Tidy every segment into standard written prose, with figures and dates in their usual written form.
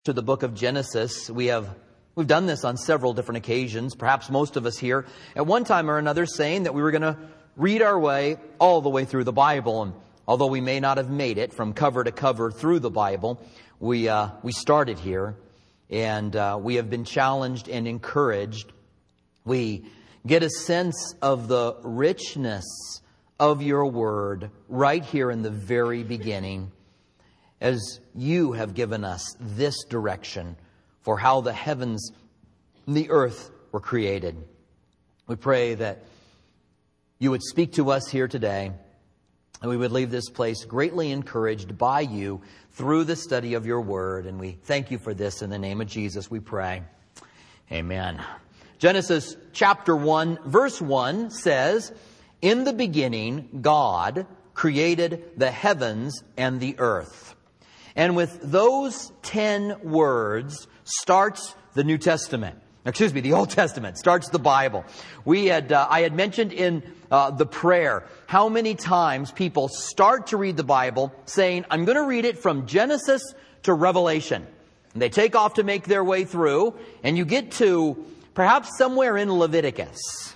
To the book of Genesis. We've done this on several different occasions, perhaps most of us here at one time or another, saying that we were going to read our way all the way through the Bible. And although we may not have made it from cover to cover through the Bible, we started here, and we have been challenged and encouraged. We get a sense of the richness of your word right here in the very beginning, as you have given us this direction for how the heavens and the earth were created. We pray that you would speak to us here today, and we would leave this place greatly encouraged by you through the study of your word. And we thank you for this in the name of Jesus, we pray. Amen. Genesis chapter 1, verse 1 says, "In the beginning, God created the heavens and the earth." And with those 10 words starts the New Testament. The Old Testament starts the Bible. I had mentioned in the prayer how many times people start to read the Bible saying, I'm going to read it from Genesis to Revelation. And they take off to make their way through, and you get to perhaps somewhere in Leviticus.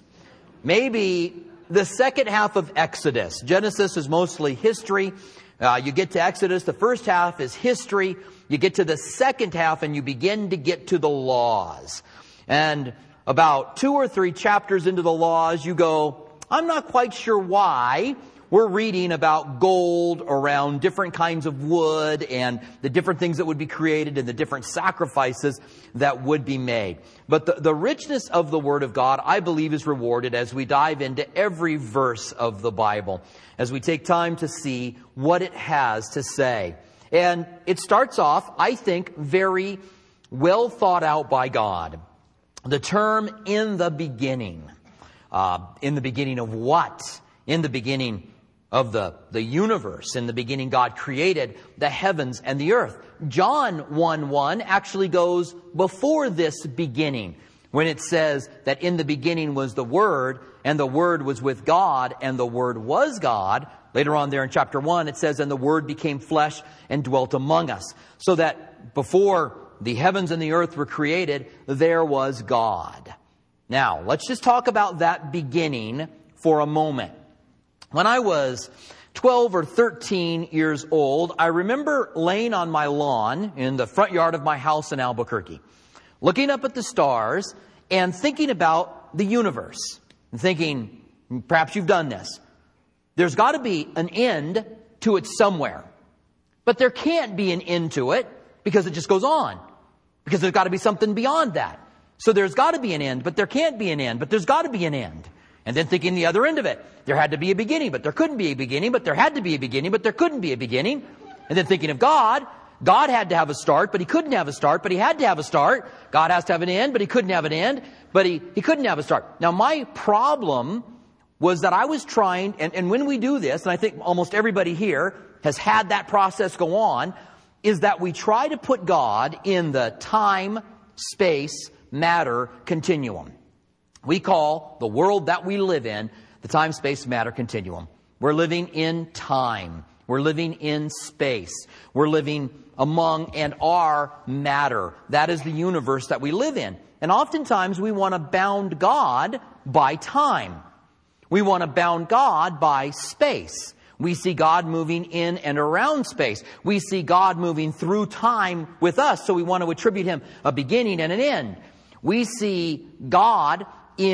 Maybe the second half of Exodus. Genesis is mostly history. You get to Exodus, the first half is history. You get to the second half and you begin to get to the laws. And about 2 or 3 chapters into the laws, you go, I'm not quite sure why we're reading about gold around different kinds of wood and the different things that would be created and the different sacrifices that would be made. But the richness of the Word of God, I believe, is rewarded as we dive into every verse of the Bible, as we take time to see what it has to say. And it starts off, I think, very well thought out by God. The term "in the beginning." In the beginning of what? In the beginning of the universe. In the beginning, God created the heavens and the earth. John 1:1 actually goes before this beginning, when it says that in the beginning was the Word, and the Word was with God, and the Word was God. Later on there in chapter 1, it says, and the Word became flesh and dwelt among us. So that before the heavens and the earth were created, there was God. Now, let's just talk about that beginning for a moment. When I was 12 or 13 years old, I remember laying on my lawn in the front yard of my house in Albuquerque, looking up at the stars and thinking about the universe. And thinking, perhaps you've done this, there's got to be an end to it somewhere. But there can't be an end to it because it just goes on. Because there's got to be something beyond that. So there's got to be an end, but there can't be an end, but there's got to be an end. And then thinking the other end of it. There had to be a beginning, but there couldn't be a beginning, but there had to be a beginning, but there couldn't be a beginning. And then thinking of God. God had to have a start, but He couldn't have a start, but He had to have a start. God has to have an end, but He couldn't have an end, but He couldn't have a start. Now my problem was that I was trying, and when we do this, and I think almost everybody here has had that process go on, is that we try to put God in the time, space, matter continuum. We call the world that we live in the time, space, matter continuum. We're living in time. We're living in space. We're living among and are matter. That is the universe that we live in. And oftentimes we want to bound God by time. We want to bound God by space. We see God moving in and around space. We see God moving through time with us, so we want to attribute Him a beginning and an end. We see God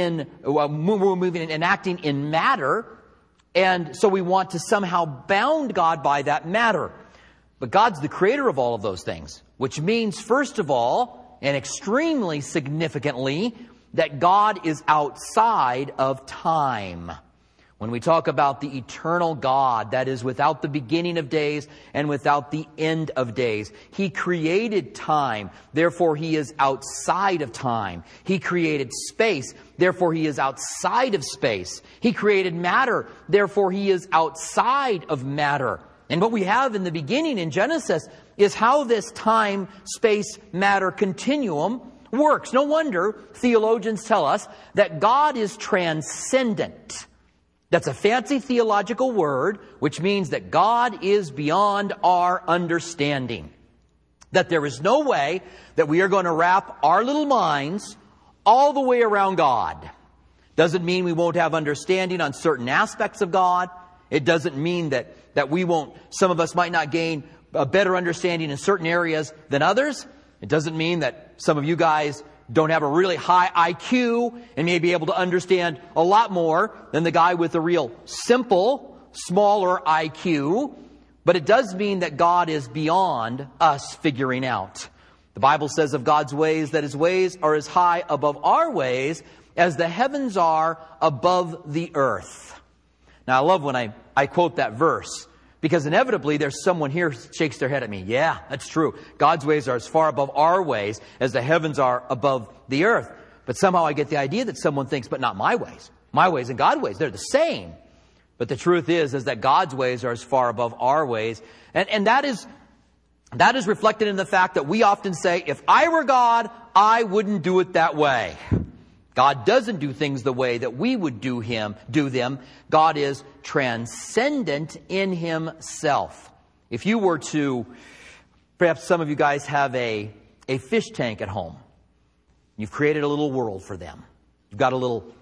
moving and acting in matter, and so we want to somehow bound God by that matter. But God's the creator of all of those things, which means, first of all, and extremely significantly, that God is outside of time. When we talk about the eternal God that is without the beginning of days and without the end of days, He created time, therefore He is outside of time. He created space, therefore He is outside of space. He created matter, therefore He is outside of matter. And what we have in the beginning in Genesis is how this time, space, matter continuum works. No wonder theologians tell us that God is transcendent. That's a fancy theological word, which means that God is beyond our understanding. That there is no way that we are going to wrap our little minds all the way around God. Doesn't mean we won't have understanding on certain aspects of God. It doesn't mean that we won't, some of us might not gain a better understanding in certain areas than others. It doesn't mean that some of you guys don't have a really high IQ and may be able to understand a lot more than the guy with a real simple, smaller IQ. But it does mean that God is beyond us figuring out. The Bible says of God's ways that His ways are as high above our ways as the heavens are above the earth. Now I love when I quote that verse, because inevitably there's someone here who shakes their head at me. Yeah, that's true. God's ways are as far above our ways as the heavens are above the earth. But somehow I get the idea that someone thinks, but not my ways. My ways and God's ways, they're the same. But the truth is that God's ways are as far above our ways. And that is reflected in the fact that we often say, if I were God, I wouldn't do it that way. God doesn't do things the way that we would do them. God is transcendent in Himself. If you were to, perhaps some of you guys have a fish tank at home. You've created a little world for them. You've got a little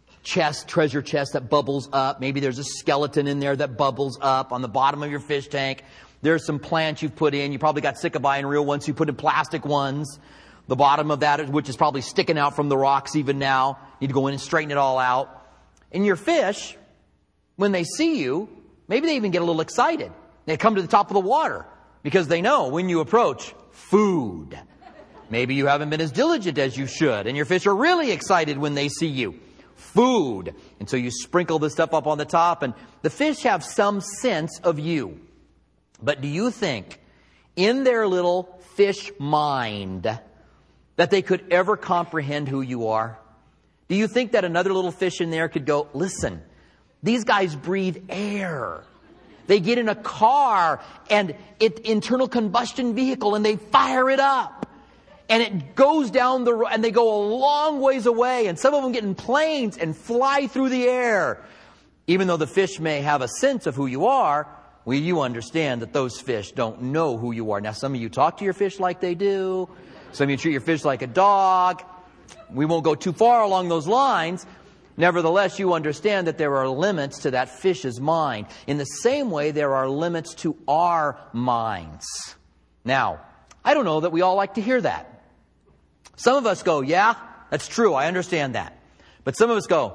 treasure chest that bubbles up. Maybe there's a skeleton in there that bubbles up on the bottom of your fish tank. There's some plants you've put in. You probably got sick of buying real ones, so you put in plastic ones. The bottom of that, which is probably sticking out from the rocks even now. You need to go in and straighten it all out. And your fish, when they see you, maybe they even get a little excited. They come to the top of the water because they know when you approach, food. Maybe you haven't been as diligent as you should, and your fish are really excited when they see you. Food. And so you sprinkle this stuff up on the top, and the fish have some sense of you. But do you think in their little fish mind that they could ever comprehend who you are? Do you think that another little fish in there could go, listen, these guys breathe air. They get in a car and internal combustion vehicle and they fire it up. And it goes down the road and they go a long ways away. And some of them get in planes and fly through the air. Even though the fish may have a sense of who you are, you understand that those fish don't know who you are. Now, some of you talk to your fish like they do. Some of you treat your fish like a dog. We won't go too far along those lines. Nevertheless, you understand that there are limits to that fish's mind. In the same way, there are limits to our minds. Now, I don't know that we all like to hear that. Some of us go, yeah, that's true, I understand that. But some of us go,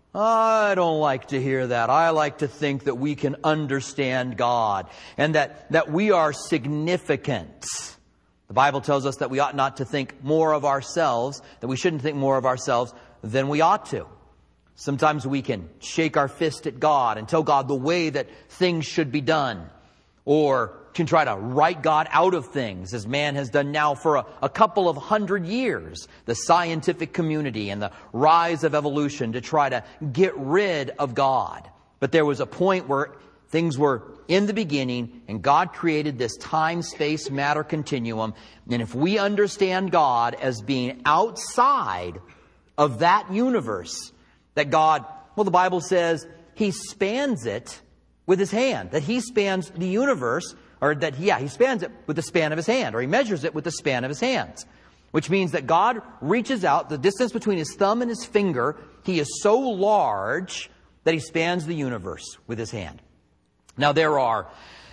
I don't like to hear that. I like to think that we can understand God and that we are significant. The Bible tells us that we ought not to think more of ourselves, that we shouldn't think more of ourselves than we ought to. Sometimes we can shake our fist at God and tell God the way that things should be done, or can try to write God out of things, as man has done now for a couple of 100 years. The scientific community and the rise of evolution to try to get rid of God. But there was a point where things were in the beginning, and God created this time, space, matter continuum. And if we understand God as being outside of that universe, that God, well, the Bible says He spans it with His hand, that He spans the universe, or that, He spans it with the span of His hand, or He measures it with the span of His hands. Which means that God reaches out, the distance between His thumb and His finger, He is so large that He spans the universe with His hand. Now there are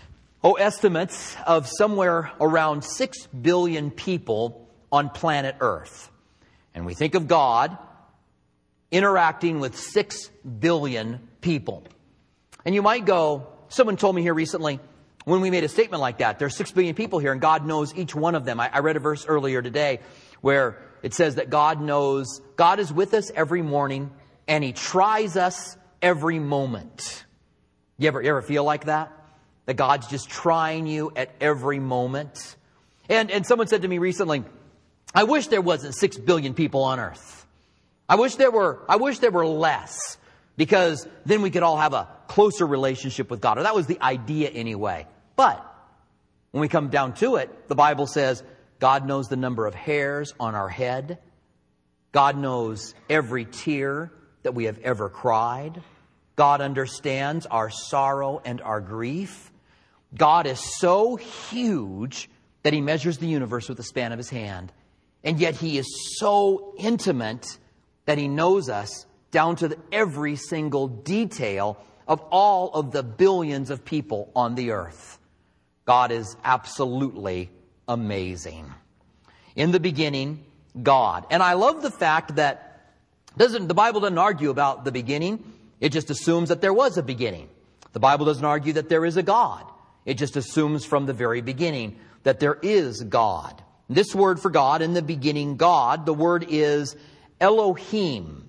estimates of somewhere around 6 billion people on planet Earth. And we think of God interacting with 6 billion people. And you might go, someone told me here recently, when we made a statement like that, there's 6 billion people here and God knows each one of them. I read a verse earlier today where it says that God is with us every morning and He tries us every moment. You ever feel like that? That God's just trying you at every moment? And someone said to me recently, I wish there wasn't 6 billion people on earth. I wish there were less, because then we could all have a closer relationship with God. Or that was the idea anyway. But when we come down to it, the Bible says God knows the number of hairs on our head. God knows every tear that we have ever cried. God understands our sorrow and our grief. God is so huge that He measures the universe with the span of His hand. And yet He is so intimate that He knows us down to every single detail of all of the billions of people on the earth. God is absolutely amazing. In the beginning, God. And I love the fact that the Bible doesn't argue about the beginning. It just assumes that there was a beginning. The Bible doesn't argue that there is a God. It just assumes from the very beginning that there is God. This word for God, in the beginning, God, the word is Elohim.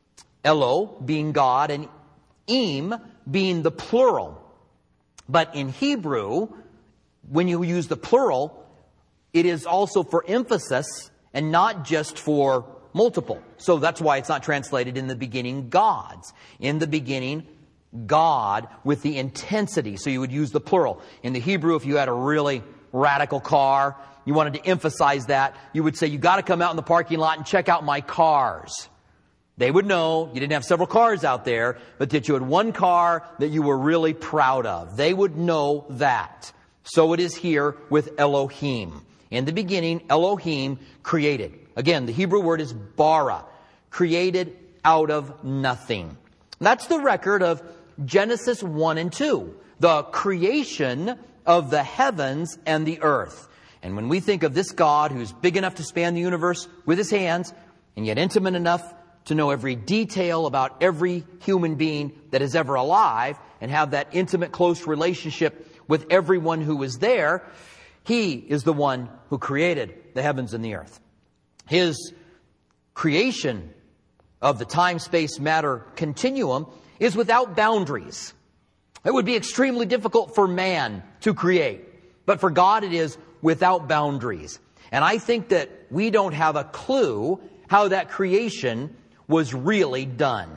Elo being God and Im being the plural. But in Hebrew, when you use the plural, it is also for emphasis and not just for multiple. So that's why it's not translated in the beginning, gods. In the beginning, God with the intensity. So you would use the plural. In the Hebrew, if you had a really radical car, you wanted to emphasize that, you would say, you got to come out in the parking lot and check out my cars. They would know you didn't have several cars out there, but that you had one car that you were really proud of. They would know that. So it is here with Elohim. In the beginning, Elohim created. Again, the Hebrew word is bara, created out of nothing. That's the record of Genesis 1 and 2, the creation of the heavens and the earth. And when we think of this God who's big enough to span the universe with His hands, and yet intimate enough to know every detail about every human being that is ever alive, and have that intimate, close relationship with everyone who is there, He is the one who created the heavens and the earth. His creation of the time, space, matter continuum is without boundaries. It would be extremely difficult for man to create, but for God it is without boundaries. And I think that we don't have a clue how that creation was really done.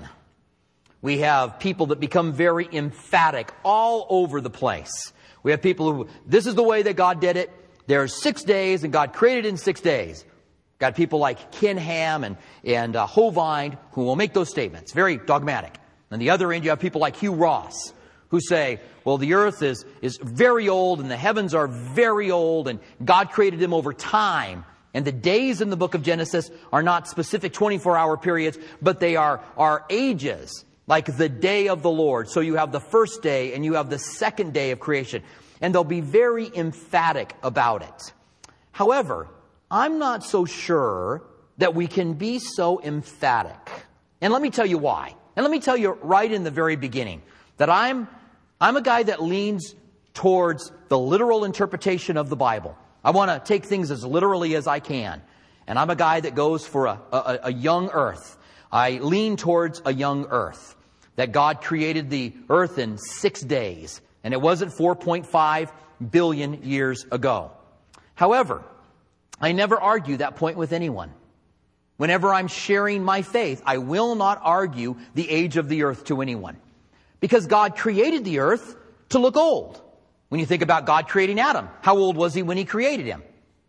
We have people that become very emphatic all over the place. We have people who, this is the way that God did it. There's 6 days and God created in 6 days. Got people like Ken Ham and Hovind who will make those statements. Very dogmatic. On the other end, you have people like Hugh Ross who say, well, the earth is very old and the heavens are very old and God created them over time. And the days in the book of Genesis are not specific 24-hour periods, but they are ages, like the day of the Lord. So you have the first day and you have the second day of creation. And they'll be very emphatic about it. However, I'm not so sure that we can be so emphatic. And let me tell you why. And let me tell you right in the very beginning that I'm a guy that leans towards the literal interpretation of the Bible. I want to take things as literally as I can. And I'm a guy that goes for a young earth. I lean towards a young earth. That God created the earth in 6 days. And it wasn't 4.5 billion years ago. However, I never argue that point with anyone. Whenever I'm sharing my faith, I will not argue the age of the earth to anyone. Because God created the earth to look old. When you think about God creating Adam, how old was he when He created him?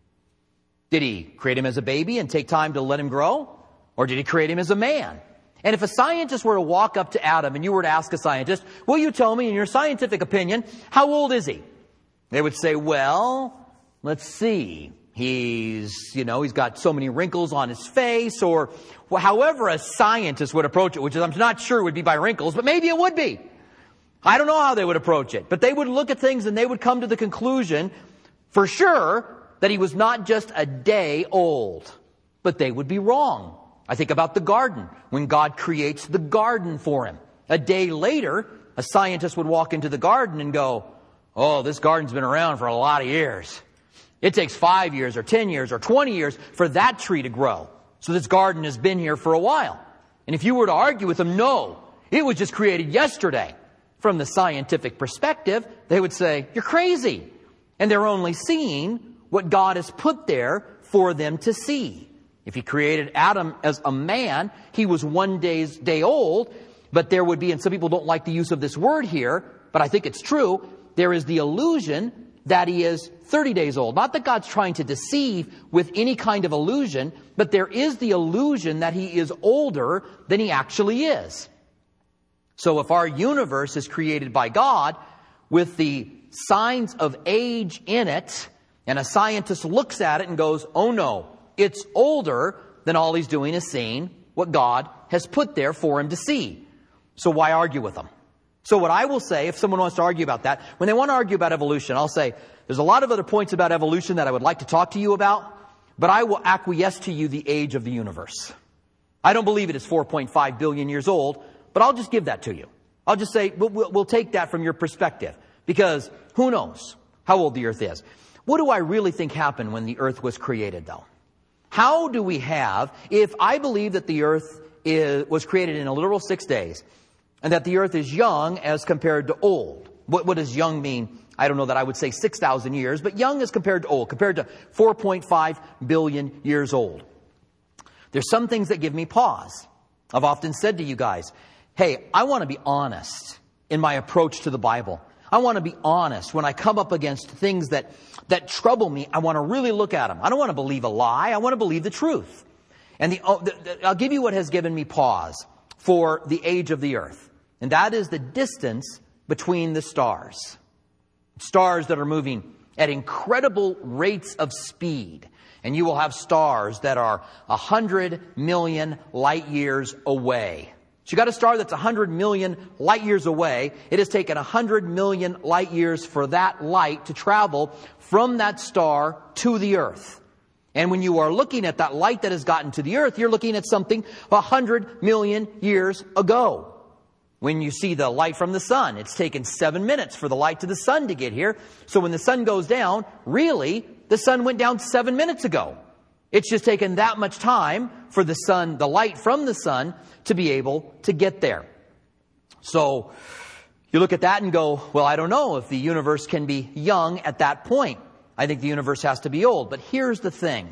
Did He create him as a baby and take time to let him grow? Or did He create him as a man? And if a scientist were to walk up to Adam and you were to ask a scientist, will you tell me in your scientific opinion, how old is he? They would say, well, let's see. He's got so many wrinkles on his face, or however a scientist would approach it, which is, I'm not sure would be by wrinkles, but maybe it would be. I don't know how they would approach it, but they would look at things and they would come to the conclusion, for sure, that he was not just a day old. But they would be wrong. I think about the garden, when God creates the garden for him. A day later, a scientist would walk into the garden and go, oh, this garden's been around for a lot of years. It takes 5 years or 10 years or 20 years for that tree to grow. So this garden has been here for a while. And if you were to argue with them, no, it was just created yesterday. From the scientific perspective, they would say, you're crazy. And they're only seeing what God has put there for them to see. If He created Adam as a man, he was 1 day old. But there would be, and some people don't like the use of this word here, but I think it's true, there is the illusion that he is 30 days old. Not that God's trying to deceive with any kind of illusion, but there is the illusion that he is older than he actually is. So if our universe is created by God with the signs of age in it, And a scientist looks at it and goes, oh no, it's older, then all he's doing is seeing what God has put there for him to see. So why argue with them? So what I will say, if someone wants to argue about that, when they want to argue about evolution, I'll say, there's a lot of other points about evolution that I would like to talk to you about, but I will acquiesce to you the age of the universe. I don't believe it is 4.5 billion years old, but I'll just give that to you. I'll just say, we'll take that from your perspective, because who knows how old the earth is. What do I really think happened when the earth was created, though? How do we have, if I believe that the earth was created in a literal 6 days, and that the earth is young as compared to old? What does young mean? I don't know that I would say 6,000 years, but young as compared to old, compared to 4.5 billion years old. There's some things that give me pause. I've often said to you guys, hey, I want to be honest in my approach to the Bible. I want to be honest when I come up against things that trouble me. I want to really look at them. I don't want to believe a lie. I want to believe the truth. And I'll give you what has given me pause for the age of the earth. And that is the distance between the stars. Stars that are moving at incredible rates of speed. And you will have stars that are 100 million light years away. So you got a star that's 100 million light years away. It has taken 100 million light years for that light to travel from that star to the earth. And when you are looking at that light that has gotten to the earth, you're looking at something 100 million years ago. When you see the light from the sun, it's taken 7 minutes for the light to the sun to get here. So when the sun goes down, really, the sun went down 7 minutes ago. It's just taken that much time for the sun, the light from the sun, to be able to get there. So you look at that and go, well, I don't know if the universe can be young at that point. I think the universe has to be old. But here's the thing.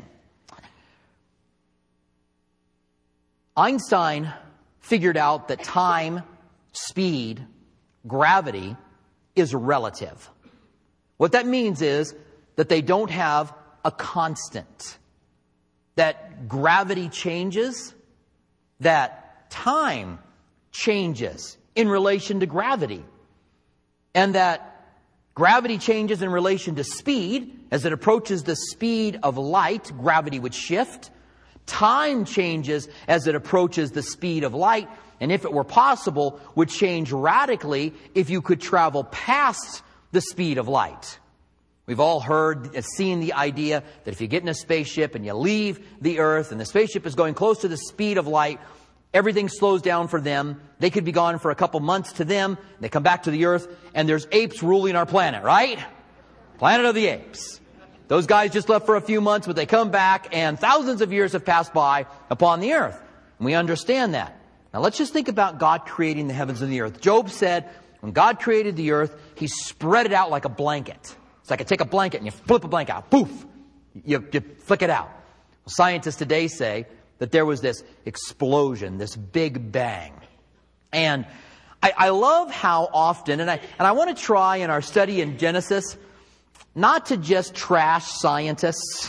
Einstein figured out that time, speed, gravity is relative. What that means is that they don't have a constant. That gravity changes, that time changes in relation to gravity. And that gravity changes in relation to speed. As it approaches the speed of light, gravity would shift. Time changes as it approaches the speed of light. And if it were possible, would change radically if you could travel past the speed of light. We've all heard and seen the idea that if you get in a spaceship and you leave the earth and the spaceship is going close to the speed of light, everything slows down for them. They could be gone for a couple months to them. They come back to the earth and there's apes ruling our planet, right? Planet of the apes. Those guys just left for a few months, but they come back and thousands of years have passed by upon the earth. And we understand that. Now let's just think about God creating the heavens and the earth. Job said when God created the earth, He spread it out like a blanket. It's like I take a blanket and you flip a blanket out. Poof! You flick it out. Well, scientists today say that there was this explosion, this big bang. And I love how often, and I want to try in our study in Genesis not to just trash scientists.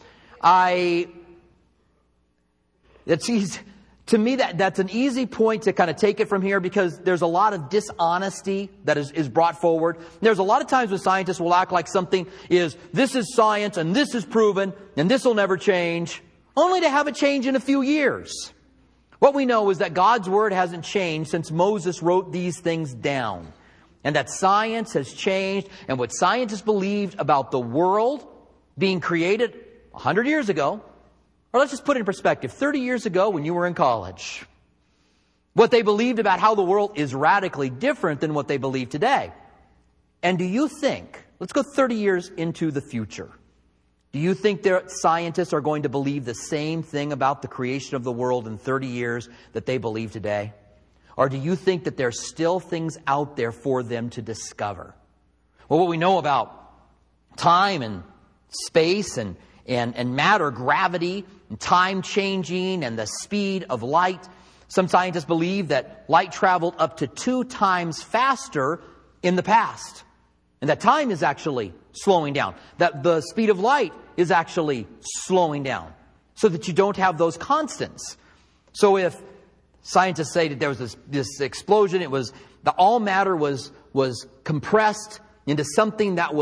It's easy. To me, that's an easy point to kind of take it from here because there's a lot of dishonesty that is brought forward. There's a lot of times when scientists will act like something is, this is science and this is proven and this will never change, only to have it change in a few years. What we know is that God's Word hasn't changed since Moses wrote these things down. And that science has changed, and what scientists believed about the world being created 100 years ago, or let's just put it in perspective, 30 years ago when you were in college. What they believed about how the world is radically different than what they believe today. And do you think, let's go 30 years into the future. Do you think that scientists are going to believe the same thing about the creation of the world in 30 years that they believe today? Or do you think that there's still things out there for them to discover? Well, what we know about time and space and matter, gravity, and time changing, and the speed of light. Some scientists believe that light traveled up to 2 times faster in the past. And that time is actually slowing down. That the speed of light is actually slowing down. So that you don't have those constants. So if scientists say that there was this explosion, it was that all matter was compressed into something that was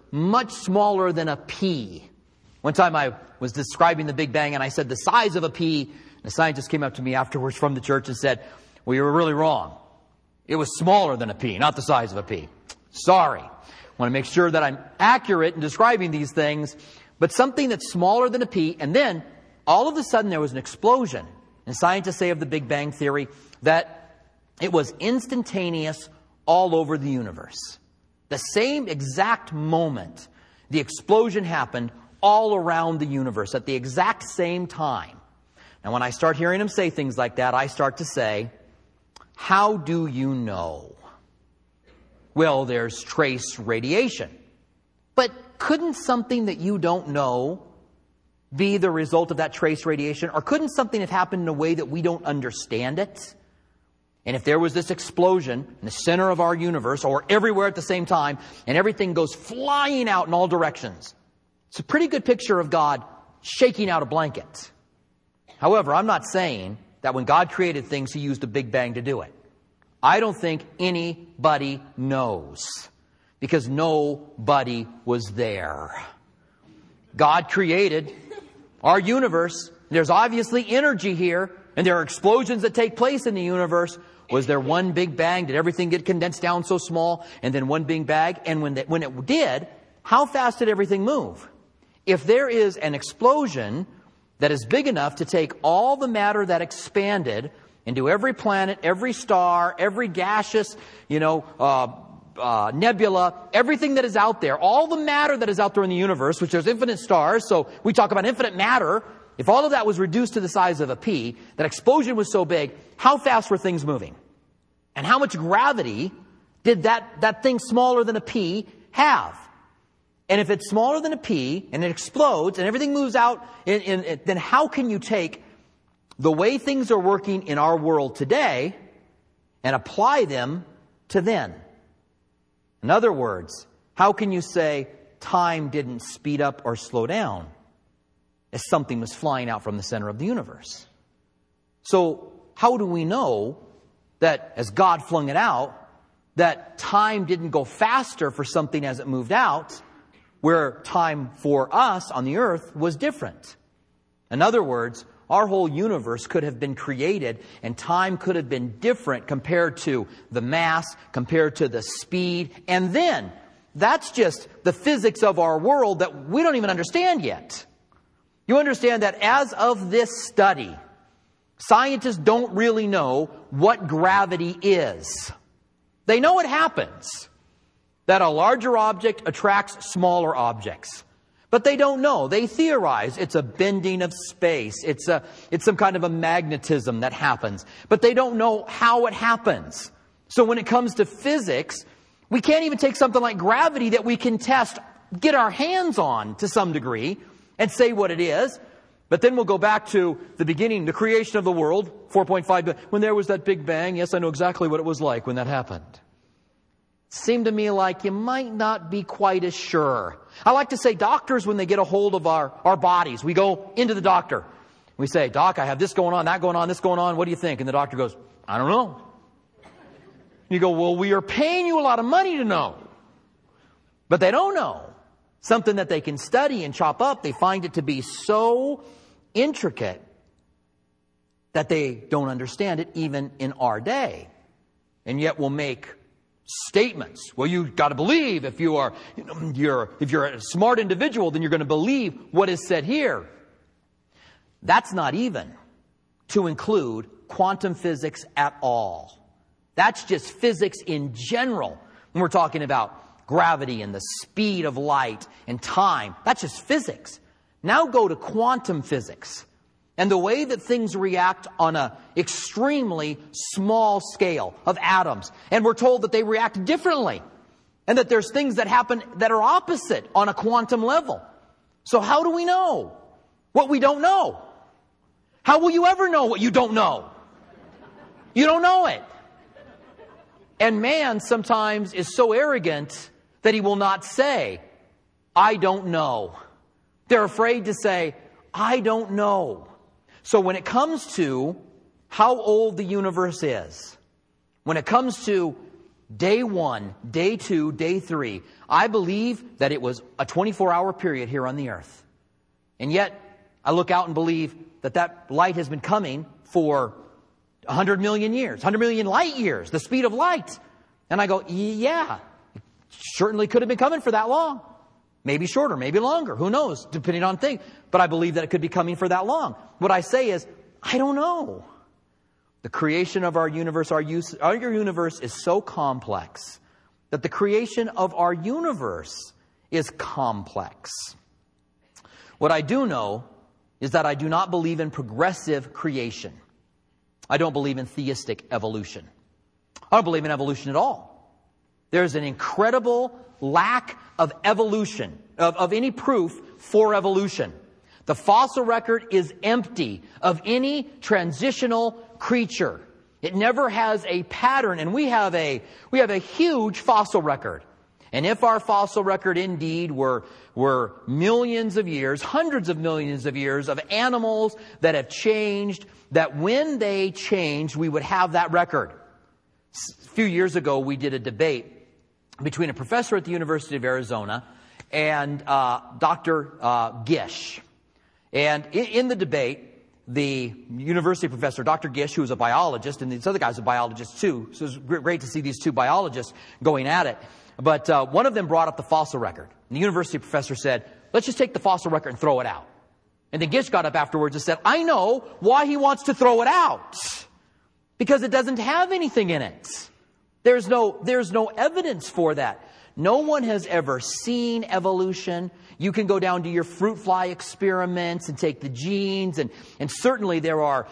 much smaller than a pea. One time I was describing the Big Bang and I said the size of a pea. And a scientist came up to me afterwards from the church and said, well, you were really wrong. It was smaller than a pea, not the size of a pea. Sorry. I want to make sure that I'm accurate in describing these things. But something that's smaller than a pea, and then all of a sudden there was an explosion. And scientists say of the Big Bang Theory that it was instantaneous all over the universe. The same exact moment, the explosion happened all around the universe at the exact same time. Now, when I start hearing him say things like that, I start to say, how do you know? Well, there's trace radiation. But couldn't something that you don't know be the result of that trace radiation? Or couldn't something have happened in a way that we don't understand it? And if there was this explosion in the center of our universe or everywhere at the same time and everything goes flying out in all directions, it's a pretty good picture of God shaking out a blanket. However, I'm not saying that when God created things, He used a Big Bang to do it. I don't think anybody knows because nobody was there. God created our universe. There's obviously energy here, and there are explosions that take place in the universe. Was there one big bang? Did everything get condensed down so small? And then one big bang? And when it did, how fast did everything move? If there is an explosion that is big enough to take all the matter that expanded into every planet, every star, every gaseous, nebula, everything that is out there, all the matter that is out there in the universe, which there's infinite stars, so we talk about infinite matter. If all of that was reduced to the size of a pea, that explosion was so big, how fast were things moving? And how much gravity did that thing smaller than a pea have? And if it's smaller than a pea and it explodes and everything moves out, then how can you take the way things are working in our world today and apply them to then? In other words, how can you say time didn't speed up or slow down as something was flying out from the center of the universe? So how do we know that as God flung it out, that time didn't go faster for something as it moved out, where time for us on the earth was different? In other words, our whole universe could have been created and time could have been different compared to the mass, compared to the speed. And then, that's just the physics of our world that we don't even understand yet. You understand that as of this study, scientists don't really know what gravity is. They know it happens, that a larger object attracts smaller objects. But they don't know. They theorize it's a bending of space. It's some kind of a magnetism that happens. But they don't know how it happens. So when it comes to physics, we can't even take something like gravity that we can test, get our hands on to some degree, and say what it is. But then we'll go back to the beginning, the creation of the world, 4.5 billion. When there was that Big Bang, yes, I know exactly what it was like when that happened. Seemed to me like you might not be quite as sure. I like to say doctors, when they get a hold of our bodies, we go into the doctor. We say, Doc, I have this going on, that going on, this going on. What do you think? And the doctor goes, I don't know. You go, well, we are paying you a lot of money to know. But they don't know. Something that they can study and chop up, they find it to be so intricate that they don't understand it even in our day. And yet we'll make statements. Well, you've got to believe if you're a smart individual, then you're going to believe what is said here. That's not even to include quantum physics at all. That's just physics in general. When we're talking about gravity and the speed of light and time, that's just physics. Now go to quantum physics and the way that things react on an extremely small scale of atoms. And we're told that they react differently and that there's things that happen that are opposite on a quantum level. So how do we know what we don't know? How will you ever know what you don't know? You don't know it. And man sometimes is so arrogant that he will not say, I don't know. They're afraid to say, I don't know. So when it comes to how old the universe is, when it comes to day 1, day 2, day 3, I believe that it was a 24-hour period here on the earth. And yet, I look out and believe that that light has been coming for 100 million years, 100 million light years, the speed of light. And I go, yeah, it certainly could have been coming for that long. Maybe shorter, maybe longer, who knows, depending on things. But I believe that it could be coming for that long. What I say is, I don't know. The creation of our universe is so complex that the creation of our universe is complex. What I do know is that I do not believe in progressive creation. I don't believe in theistic evolution. I don't believe in evolution at all. There's an incredible lack of evolution, of any proof for evolution. The fossil record is empty of any transitional creature. It never has a pattern, and we have a huge fossil record. And if our fossil record indeed were millions of years, hundreds of millions of years of animals that have changed, that when they changed, we would have that record. A few years ago, we did a debate between a professor at the University of Arizona and Dr. Gish. And in the debate, the university professor, Dr. Gish, who is a biologist, and this other guy's a biologist too, so it's great to see these two biologists going at it. But one of them brought up the fossil record. And the university professor said, let's just take the fossil record and throw it out. And then Gish got up afterwards and said, I know why he wants to throw it out. Because it doesn't have anything in it. There's no evidence for that. No one has ever seen evolution. You can go down to your fruit fly experiments and take the genes, and certainly there are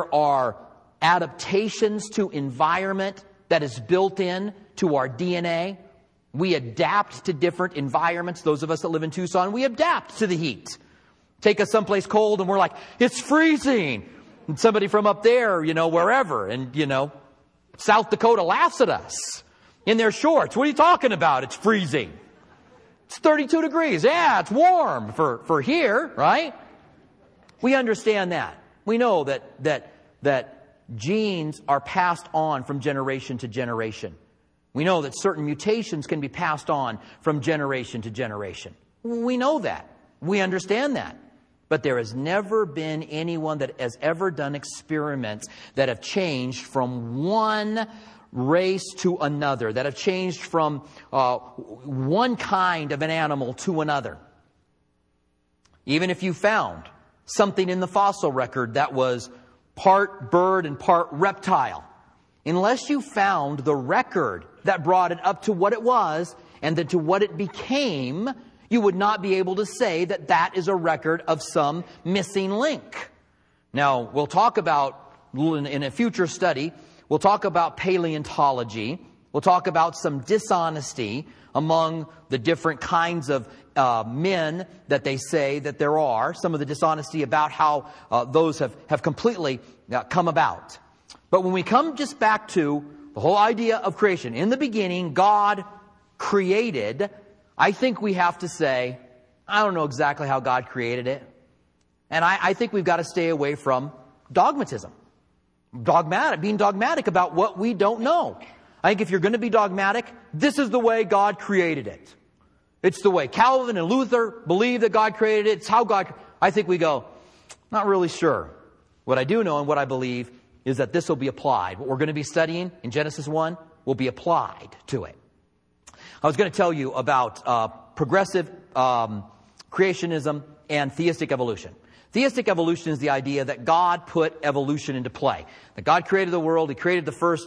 adaptations to environment that is built in to our DNA. We adapt to different environments. Those of us that live in Tucson, we adapt to the heat. Take us someplace cold and we're like, it's freezing. And somebody from up there, wherever, and South Dakota laughs at us in their shorts. What are you talking about? It's freezing. It's 32 degrees. Yeah, it's warm for here, right? We understand that. We know that genes are passed on from generation to generation. We know that certain mutations can be passed on from generation to generation. We know that. We understand that. But there has never been anyone that has ever done experiments that have changed from one race to another, that have changed from one kind of an animal to another. Even if you found something in the fossil record that was part bird and part reptile, unless you found the record that brought it up to what it was and then to what it became, you would not be able to say that that is a record of some missing link. Now, we'll talk about, in a future study, we'll talk about paleontology. We'll talk about some dishonesty among the different kinds of men that they say that there are. Some of the dishonesty about how those have completely come about. But when we come just back to the whole idea of creation, in the beginning, God created, I think we have to say, I don't know exactly how God created it. And I think we've got to stay away from dogmatism. Being dogmatic about what we don't know. I think if you're going to be dogmatic, this is the way God created it. It's the way Calvin and Luther believe that God created it. It's how God... I think we go, not really sure. What I do know and what I believe is that this will be applied. What we're going to be studying in Genesis 1 will be applied to it. I was going to tell you about progressive creationism and theistic evolution. Theistic evolution is the idea that God put evolution into play. That God created the world. He created the first,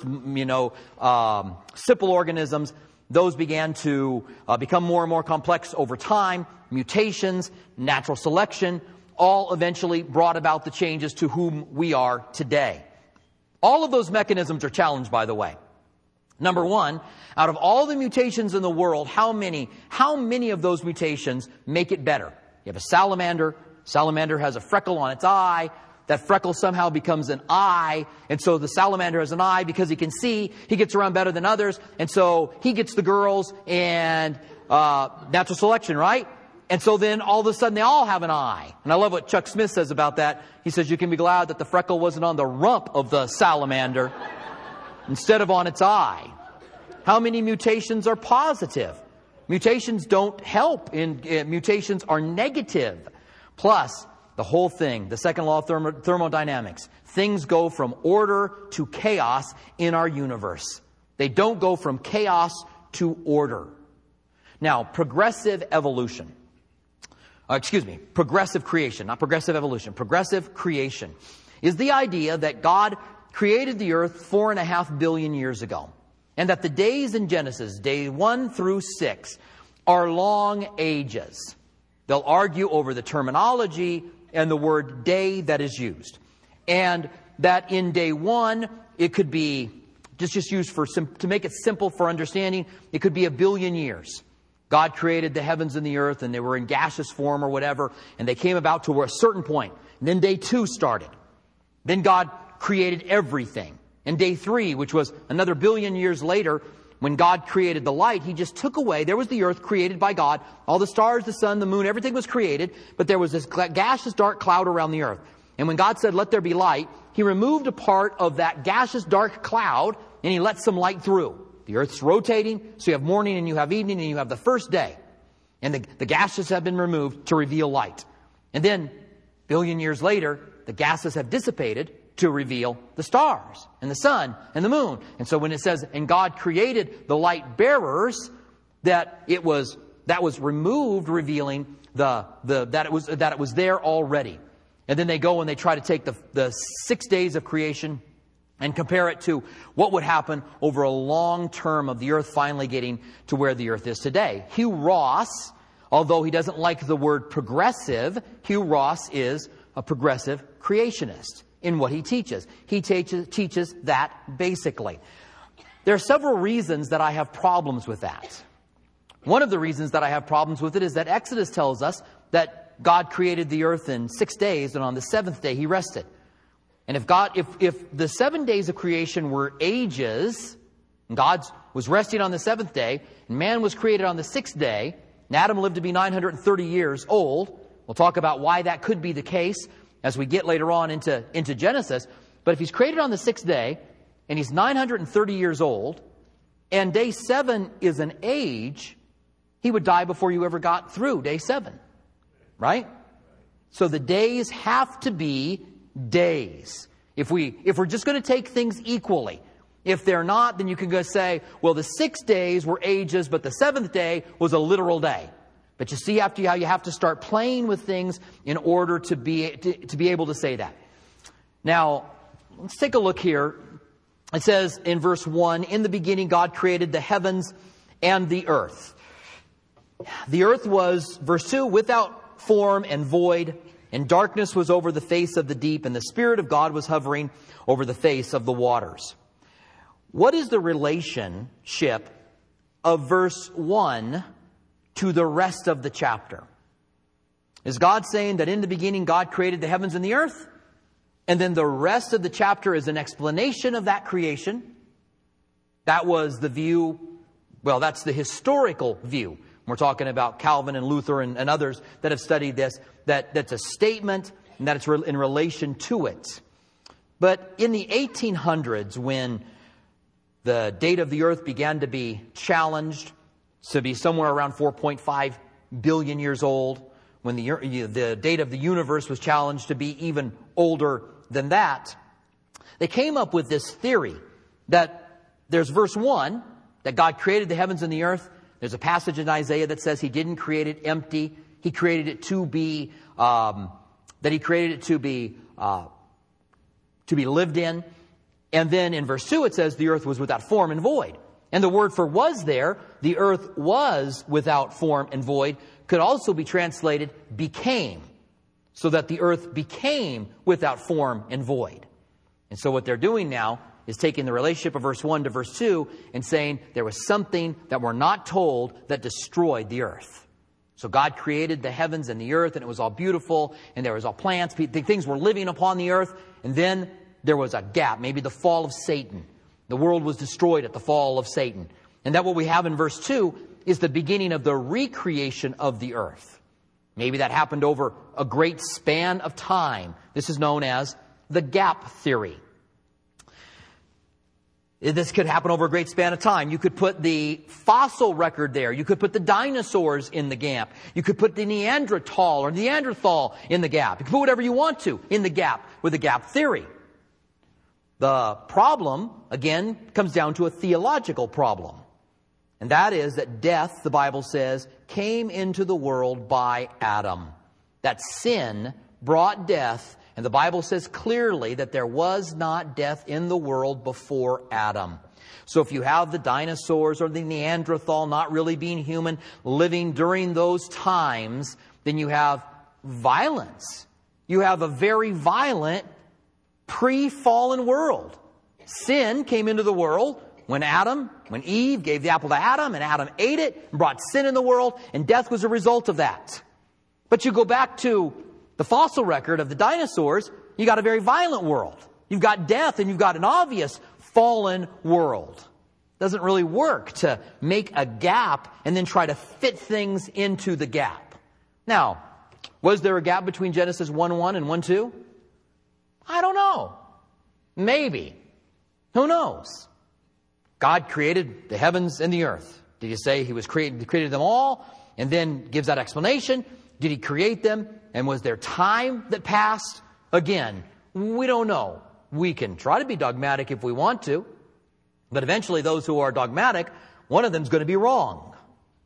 simple organisms. Those began to become more and more complex over time. Mutations, natural selection, all eventually brought about the changes to whom we are today. All of those mechanisms are challenged, by the way. Number one, out of all the mutations in the world, how many of those mutations make it better? You have a salamander. Salamander has a freckle on its eye. That freckle somehow becomes an eye. And so the salamander has an eye because he can see. He gets around better than others. And so he gets the girls and natural selection, right? And so then all of a sudden they all have an eye. And I love what Chuck Smith says about that. He says you can be glad that the freckle wasn't on the rump of the salamander instead of on its eye. How many mutations are positive? Mutations don't help. Mutations are negative. Plus, the whole thing, the second law of thermodynamics, things go from order to chaos in our universe. They don't go from chaos to order. Now, progressive evolution. Progressive creation, not progressive evolution. Progressive creation is the idea that God created the earth 4.5 billion years ago. And that the days in Genesis, day 1 through 6, are long ages. They'll argue over the terminology and the word day that is used. And that in day 1, it could be, just used to make it simple for understanding, it could be 1 billion years. God created the heavens and the earth, and they were in gaseous form or whatever, and they came about to a certain point. And then day 2 started. Then God created everything. And day 3, which was another 1 billion years later, when God created the light, He just took away, there was the earth created by God, all the stars, the sun, the moon, everything was created, but there was this gaseous dark cloud around the earth. And when God said, let there be light, He removed a part of that gaseous dark cloud, and He let some light through. The earth's rotating, so you have morning and you have evening and you have the first day. And the gases have been removed to reveal light. And then, 1 billion years later, the gases have dissipated to reveal the stars and the sun and the moon. And so when it says, and God created the light bearers, that was removed, revealing that it was there already. And then they go and they try to take the 6 days of creation and compare it to what would happen over a long term of the earth finally getting to where the earth is today. Hugh Ross, although he doesn't like the word progressive, Hugh Ross is a progressive creationist in what he teaches. He teaches that basically. There are several reasons that I have problems with that. One of the reasons that I have problems with it is that Exodus tells us that God created the earth in 6 days, and on the 7th day He rested. And if the 7 days of creation were ages, and God was resting on the 7th day, and man was created on the 6th day, and Adam lived to be 930 years old, we'll talk about why that could be the case as we get later on into Genesis. But if He's created on the 6th day, and He's 930 years old, and day 7 is an age, He would die before you ever got through day 7. Right? So the days have to be days. If we're just going to take things equally. If they're not, then you can go say, well, the 6 days were ages, but the 7th day was a literal day. But you see how you have to start playing with things in order to be able to say that. Now, let's take a look here. It says in verse 1, in the beginning God created the heavens and the earth. The earth was, verse 2, without form and void, and darkness was over the face of the deep, and the Spirit of God was hovering over the face of the waters. What is the relationship of verse 1 to the rest of the chapter? Is God saying that in the beginning God created the heavens and the earth? And then the rest of the chapter is an explanation of that creation? That was the view, well, that's the historical view. We're talking about Calvin and Luther and others that have studied this, that's a statement and that it's in relation to it. But in the 1800s, when the date of the earth began to be challenged to be somewhere around 4.5 billion years old, when the date of the universe was challenged to be even older than that, they came up with this theory that there's verse 1, that God created the heavens and the earth. There's a passage in Isaiah that says He didn't create it empty. He created it to be, to be lived in. And then in verse 2 it says the earth was without form and void. And the word for was there, the earth was without form and void, could also be translated became. So that the earth became without form and void. And so what they're doing now is taking the relationship of verse 1 to verse 2 and saying there was something that we're not told that destroyed the earth. So God created the heavens and the earth, and it was all beautiful, and there was all plants, things were living upon the earth, and then there was a gap, maybe the fall of Satan. The world was destroyed at the fall of Satan. And that what we have in verse 2 is the beginning of the recreation of the earth. Maybe that happened over a great span of time. This is known as the gap theory. This could happen over a great span of time. You could put the fossil record there. You could put the dinosaurs in the gap. You could put the Neanderthal in the gap. You can put whatever you want to in the gap with the gap theory. The problem, again, comes down to a theological problem. And that is that death, the Bible says, came into the world by Adam. That sin brought death. And the Bible says clearly that there was not death in the world before Adam. So if you have the dinosaurs or the Neanderthal not really being human, living during those times, then you have violence. You have a very violent pre-fallen world. Sin came into the world when Eve gave the apple to Adam, and Adam ate it and brought sin in the world, and death was a result of that. But you go back to the fossil record of the dinosaurs, you got a very violent world. You've got death and you've got an obvious fallen world. It doesn't really work to make a gap and then try to fit things into the gap. Now, was there a gap between Genesis 1:1 and 1:2? I don't know. Maybe. Who knows? God created the heavens and the earth. Did he say he created them all and then gives that explanation? Did he create them? And was there time that passed? Again, we don't know. We can try to be dogmatic if we want to. But eventually those who are dogmatic, one of them is going to be wrong.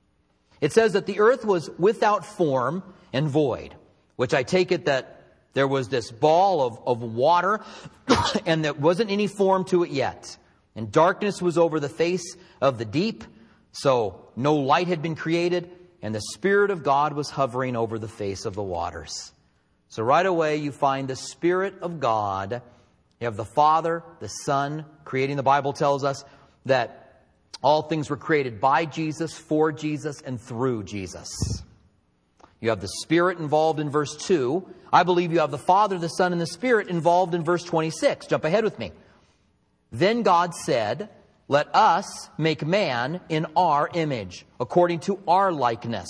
It says that the earth was without form and void, which I take it that there was this ball of water and there wasn't any form to it yet. And darkness was over the face of the deep, so no light had been created. And the Spirit of God was hovering over the face of the waters. So right away you find the Spirit of God. You have the Father, the Son, creating. The Bible tells us that all things were created by Jesus, for Jesus, and through Jesus. You have the Spirit involved in verse 2. I believe you have the Father, the Son, and the Spirit involved in verse 26. Jump ahead with me. Then God said, "Let us make man in our image, according to our likeness.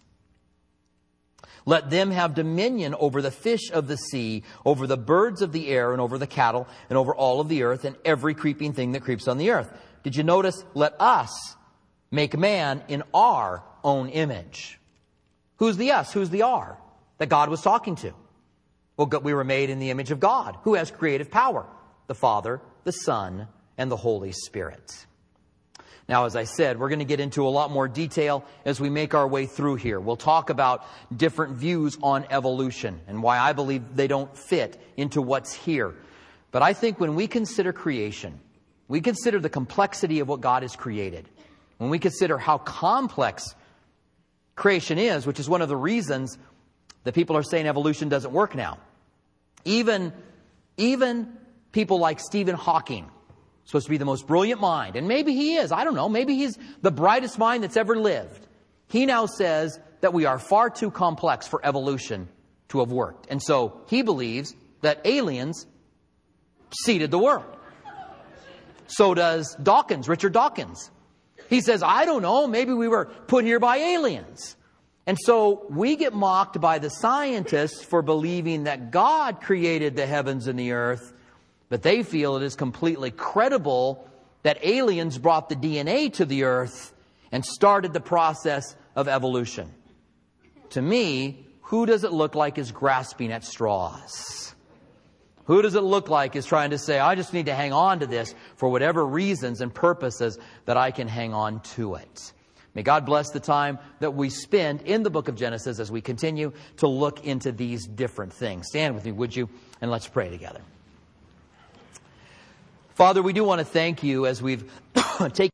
Let them have dominion over the fish of the sea, over the birds of the air, and over the cattle, and over all of the earth, and every creeping thing that creeps on the earth." Did you notice? Let us make man in our own image. Who's the us? Who's the our that God was talking to? Well, we were made in the image of God. Who has creative power? The Father, the Son, and the Holy Spirit. Now, as I said, we're going to get into a lot more detail as we make our way through here. We'll talk about different views on evolution and why I believe they don't fit into what's here. But I think when we consider creation, we consider the complexity of what God has created. When we consider how complex creation is, which is one of the reasons that people are saying evolution doesn't work now. Even people like Stephen Hawking, supposed to be the most brilliant mind. And maybe he is. I don't know. Maybe he's the brightest mind that's ever lived. He now says that we are far too complex for evolution to have worked. And so he believes that aliens seeded the world. So does Dawkins, Richard Dawkins. He says, I don't know, maybe we were put here by aliens. And so we get mocked by the scientists for believing that God created the heavens and the earth, but they feel it is completely credible that aliens brought the DNA to the earth and started the process of evolution. To me, who does it look like is grasping at straws? Who does it look like is trying to say, I just need to hang on to this for whatever reasons and purposes that I can hang on to it? May God bless the time that we spend in the book of Genesis as we continue to look into these different things. Stand with me, would you? And let's pray together. Father, we do want to thank you as we've taken